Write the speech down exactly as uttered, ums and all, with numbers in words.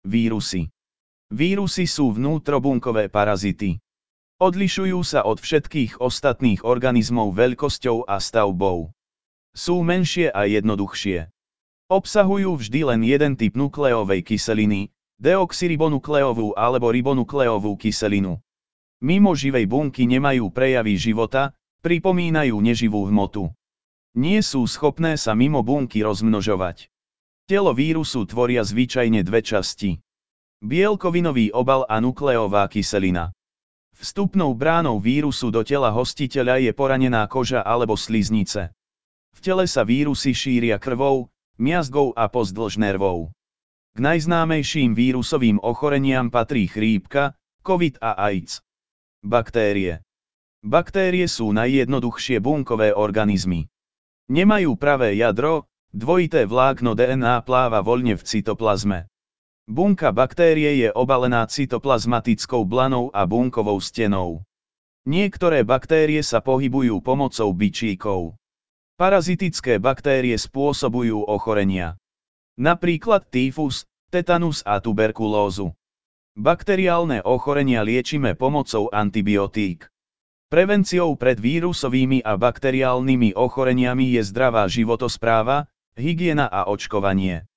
Vírusy. Vírusy sú vnútrobunkové parazity. Odlišujú sa od všetkých ostatných organizmov veľkosťou a stavbou. Sú menšie a jednoduchšie. Obsahujú vždy len jeden typ nukleovej kyseliny, deoxyribonukleovú alebo ribonukleovú kyselinu. Mimo živej bunky nemajú prejavy života, pripomínajú neživú hmotu. Nie sú schopné sa mimo bunky rozmnožovať. Telo vírusu tvoria zvyčajne dve časti. Bielkovinový obal a nukleová kyselina. Vstupnou bránou vírusu do tela hostiteľa je poranená koža alebo sliznice. V tele sa vírusy šíria krvou, miazgou a pozdĺž nervov. K najznámejším vírusovým ochoreniam patrí chrípka, COVID a AIDS. Baktérie. Baktérie sú najjednoduchšie bunkové organizmy. Nemajú pravé jadro, dvojité vlákno dé en á pláva voľne v cytoplazme. Bunka baktérie je obalená cytoplazmatickou blanou a bunkovou stenou. Niektoré baktérie sa pohybujú pomocou bičíkov. Parazitické baktérie spôsobujú ochorenia. Napríklad tyfus, tetanus a tuberkulózu. Bakteriálne ochorenia liečime pomocou antibiotík. Prevenciou pred vírusovými a bakteriálnymi ochoreniami je zdravá životospráva, hygiena a očkovanie.